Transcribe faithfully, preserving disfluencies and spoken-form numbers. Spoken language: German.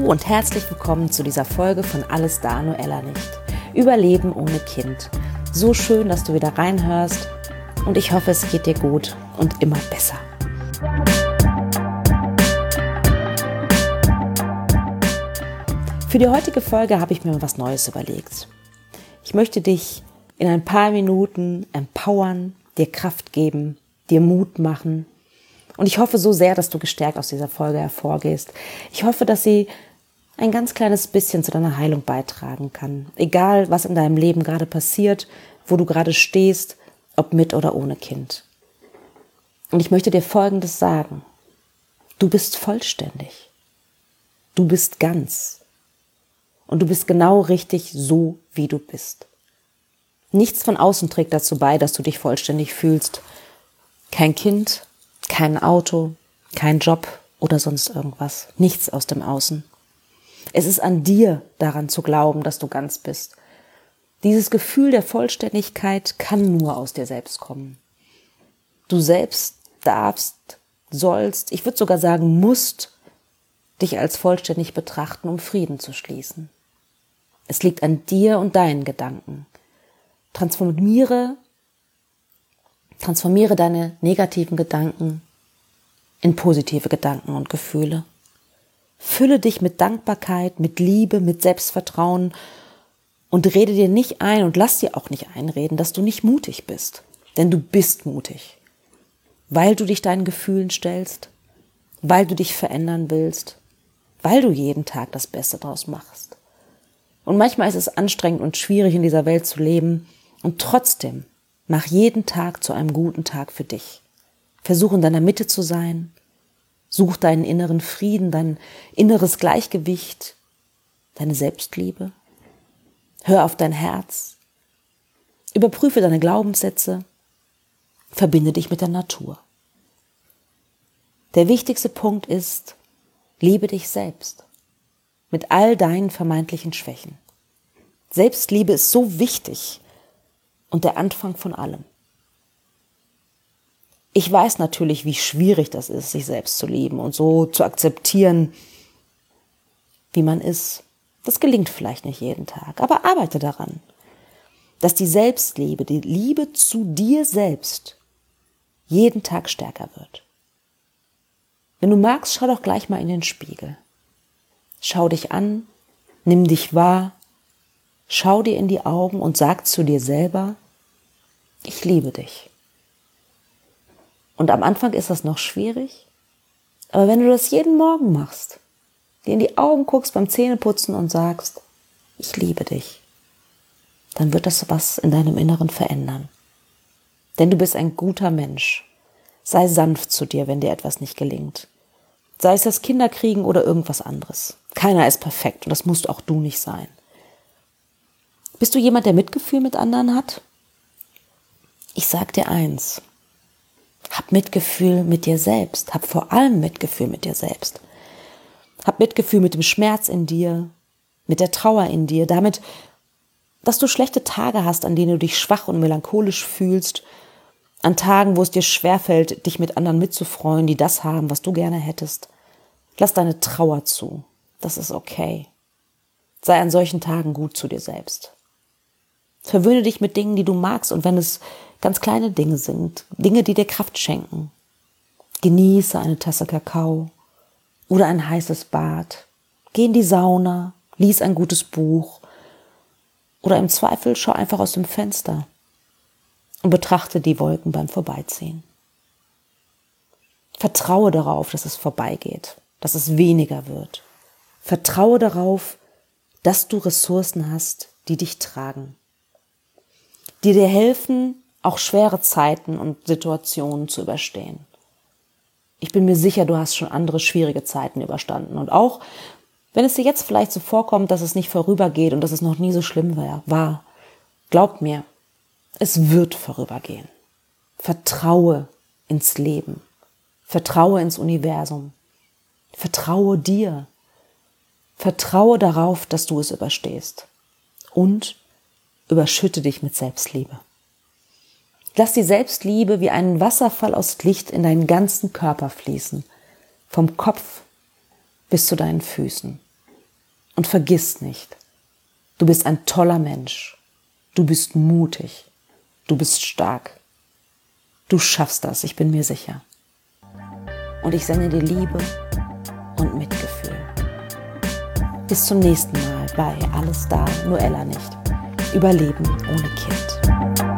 und herzlich willkommen zu dieser Folge von Alles da, nur Ella nicht. Überleben ohne Kind. So schön, dass du wieder reinhörst und ich hoffe, es geht dir gut und immer besser. Für die heutige Folge habe ich mir was Neues überlegt. Ich möchte dich in ein paar Minuten empowern, dir Kraft geben, dir Mut machen. Und ich hoffe so sehr, dass du gestärkt aus dieser Folge hervorgehst. Ich hoffe, dass sie ein ganz kleines bisschen zu deiner Heilung beitragen kann. Egal, was in deinem Leben gerade passiert, wo du gerade stehst, ob mit oder ohne Kind. Und ich möchte dir Folgendes sagen. Du bist vollständig. Du bist ganz. Und du bist genau richtig so, wie du bist. Nichts von außen trägt dazu bei, dass du dich vollständig fühlst. Kein Kind, kein Auto, kein Job oder sonst irgendwas. Nichts aus dem Außen. Es ist an dir, daran zu glauben, dass du ganz bist. Dieses Gefühl der Vollständigkeit kann nur aus dir selbst kommen. Du selbst darfst, sollst, ich würde sogar sagen, musst dich als vollständig betrachten, um Frieden zu schließen. Es liegt an dir und deinen Gedanken. Transformiere Transformiere deine negativen Gedanken in positive Gedanken und Gefühle. Fülle dich mit Dankbarkeit, mit Liebe, mit Selbstvertrauen und rede dir nicht ein und lass dir auch nicht einreden, dass du nicht mutig bist. Denn du bist mutig, weil du dich deinen Gefühlen stellst, weil du dich verändern willst, weil du jeden Tag das Beste draus machst. Und manchmal ist es anstrengend und schwierig, in dieser Welt zu leben und trotzdem mach jeden Tag zu einem guten Tag für dich. Versuch in deiner Mitte zu sein. Such deinen inneren Frieden, dein inneres Gleichgewicht, deine Selbstliebe. Hör auf dein Herz. Überprüfe deine Glaubenssätze. Verbinde dich mit der Natur. Der wichtigste Punkt ist, liebe dich selbst. Mit all deinen vermeintlichen Schwächen. Selbstliebe ist so wichtig. Und der Anfang von allem. Ich weiß natürlich, wie schwierig das ist, sich selbst zu lieben und so zu akzeptieren, wie man ist. Das gelingt vielleicht nicht jeden Tag, aber arbeite daran, dass die Selbstliebe, die Liebe zu dir selbst jeden Tag stärker wird. Wenn du magst, schau doch gleich mal in den Spiegel. Schau dich an, nimm dich wahr. Schau dir in die Augen und sag zu dir selber, ich liebe dich. Und am Anfang ist das noch schwierig, aber wenn du das jeden Morgen machst, dir in die Augen guckst beim Zähneputzen und sagst, ich liebe dich, dann wird das was in deinem Inneren verändern. Denn du bist ein guter Mensch. Sei sanft zu dir, wenn dir etwas nicht gelingt. Sei es das Kinderkriegen oder irgendwas anderes. Keiner ist perfekt und das musst auch du nicht sein. Bist du jemand, der Mitgefühl mit anderen hat? Ich sag dir eins. Hab Mitgefühl mit dir selbst. Hab vor allem Mitgefühl mit dir selbst. Hab Mitgefühl mit dem Schmerz in dir, mit der Trauer in dir, damit, dass du schlechte Tage hast, an denen du dich schwach und melancholisch fühlst, an Tagen, wo es dir schwerfällt, dich mit anderen mitzufreuen, die das haben, was du gerne hättest. Lass deine Trauer zu. Das ist okay. Sei an solchen Tagen gut zu dir selbst. Verwöhne dich mit Dingen, die du magst und wenn es ganz kleine Dinge sind, Dinge, die dir Kraft schenken. Genieße eine Tasse Kakao oder ein heißes Bad. Geh in die Sauna, lies ein gutes Buch oder im Zweifel schau einfach aus dem Fenster und betrachte die Wolken beim Vorbeiziehen. Vertraue darauf, dass es vorbeigeht, dass es weniger wird. Vertraue darauf, dass du Ressourcen hast, die dich tragen. Die dir helfen, auch schwere Zeiten und Situationen zu überstehen. Ich bin mir sicher, du hast schon andere schwierige Zeiten überstanden. Und auch, wenn es dir jetzt vielleicht so vorkommt, dass es nicht vorübergeht und dass es noch nie so schlimm war, glaub mir, es wird vorübergehen. Vertraue ins Leben. Vertraue ins Universum. Vertraue dir. Vertraue darauf, dass du es überstehst. Und überschütte dich mit Selbstliebe. Lass die Selbstliebe wie einen Wasserfall aus Licht in deinen ganzen Körper fließen, vom Kopf bis zu deinen Füßen. Und vergiss nicht, du bist ein toller Mensch. Du bist mutig. Du bist stark. Du schaffst das, ich bin mir sicher. Und ich sende dir Liebe und Mitgefühl. Bis zum nächsten Mal bei Alles da, nur Ella nicht. Überleben ohne Kind.